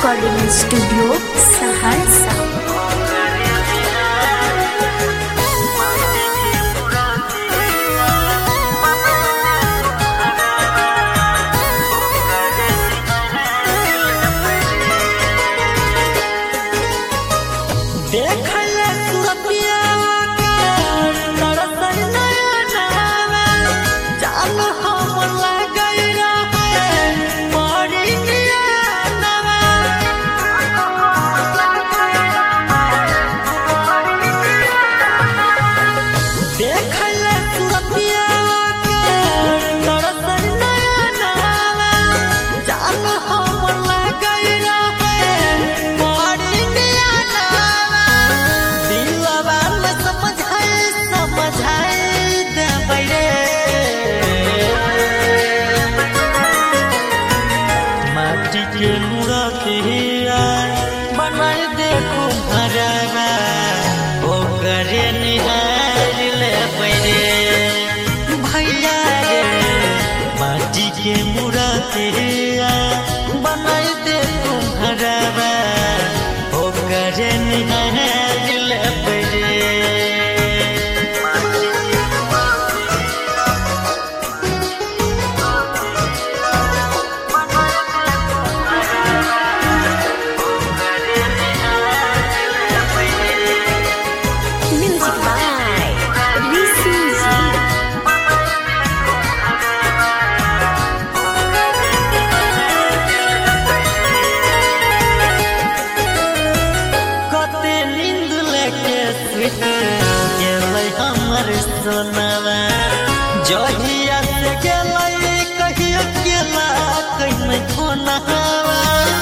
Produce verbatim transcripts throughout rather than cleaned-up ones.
Recording studio Saharsa. बनाई देखो भरवा ओ करे निहार ले परे भैया रे माटी के मूर्तिया बनाई देखो भरवा ओ करे निहार ले परे। सोनावा जहिया से गेलै कहियो गेला कहीं खोनावा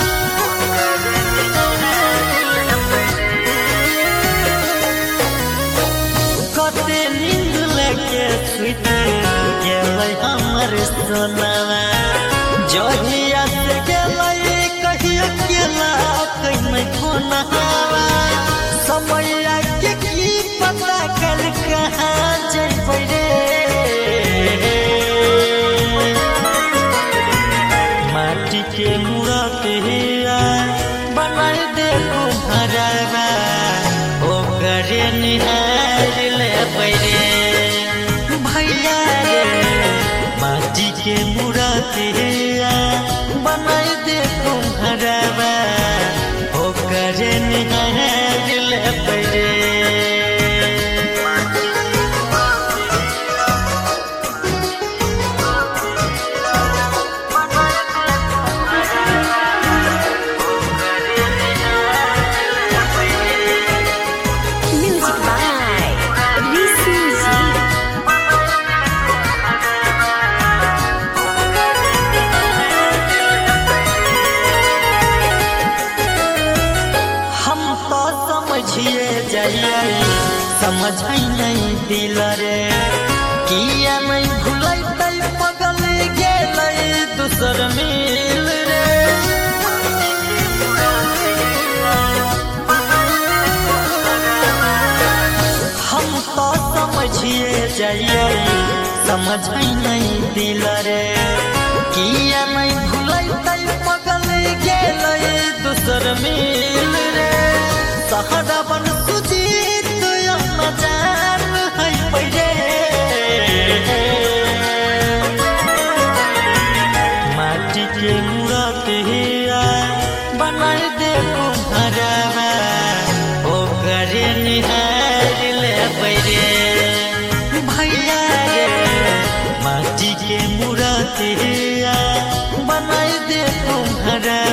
कते नींद लेके सुत गेलै हमर सोनावा जहिया से गेलै कहियो गेला कहीं खोनावा समय के की पता कल कहाँ माटी के मूर्तिया बनाई देखो भरवा ओ करे निहार ले परे भैया रे माटी के मूर्तिया बनाई देखो भरवा ओ करे निहार ले परे। समझिए जाइए समझ नहीं दिल रे किया नहीं भूलते पगल गेलै दूसर मिल रे हम तो समझिए जाइए समझ नहीं दिल रे किया नहीं भूलते पगल गेलै दूसर मिल रे सहरा बन सुजीत मजान है परे माटी के मूर्तिया बनाई देखो भरवा ओ करे निहार ले परे भैया रे माटी के मूर्तिया बनाई देखो भरवा